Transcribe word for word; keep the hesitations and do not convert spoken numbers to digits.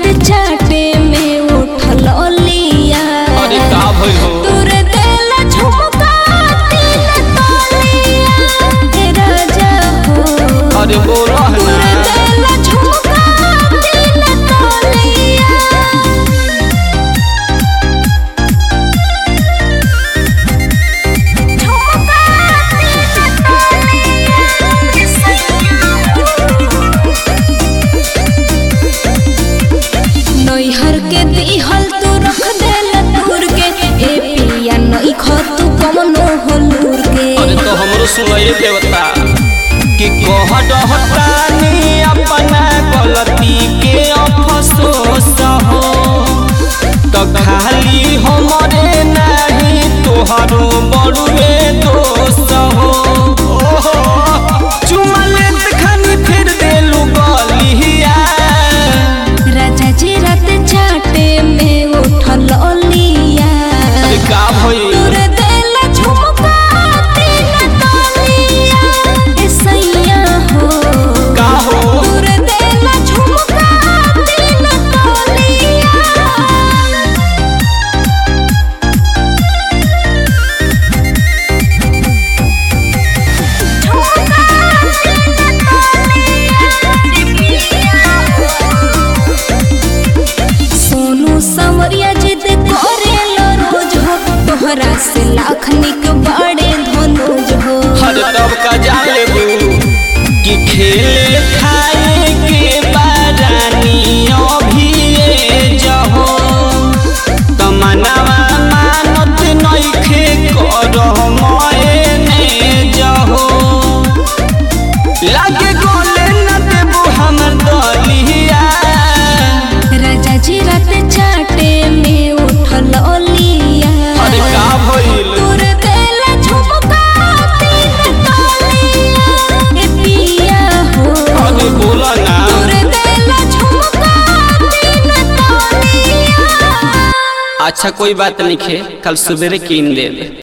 चाटे में उठल लिया। अरे का भइल हो? तोर देला झुमका तीन तोलिया ए राजा हो। अरे बोला है तोर ना। देला झुमका तीन तोलिया। झुमका तीन तोलिया के सैया नैहर के दिहल तू रख देला दूर के ए पिया नई खतु कमनो होलूर के। अरे तो हमरो सुनाई देवता कि कह डहतानी अपना गलती के अफसोस हो। तो खाली हमरे नहीं तोहरो बड़ुए दोस्त हो। ओहो चुमा लेत खानी फिर देलू गलिया। राजा जी रात चाटे में उठल लिया। अरे का भइल? तोर देला झुमका तीन तोलिया ए सैया हो। का हो? तोर देला झुमका तीन तोलिया। सोनू संवरिया जिद करेला रोज हो तोहरा से लाख निक बड़े धनुज हो। हर तब का जान लेबू कि खेले खाए के बारानी अभी जहो। तमन्नावा मानत नइखे करह मयने जहो। लागे गले न देबू हमर दलिया। राजा जी रात चाटे में उठल लिया। अरे का भइल? तोर देला झुमका तीन तोलिया ए पिया हो। अरे बोला ना। तोर देला झुमका तीन तोलिया। अच्छा कोई बात नहीं खे, कल सवेरे कीन दे।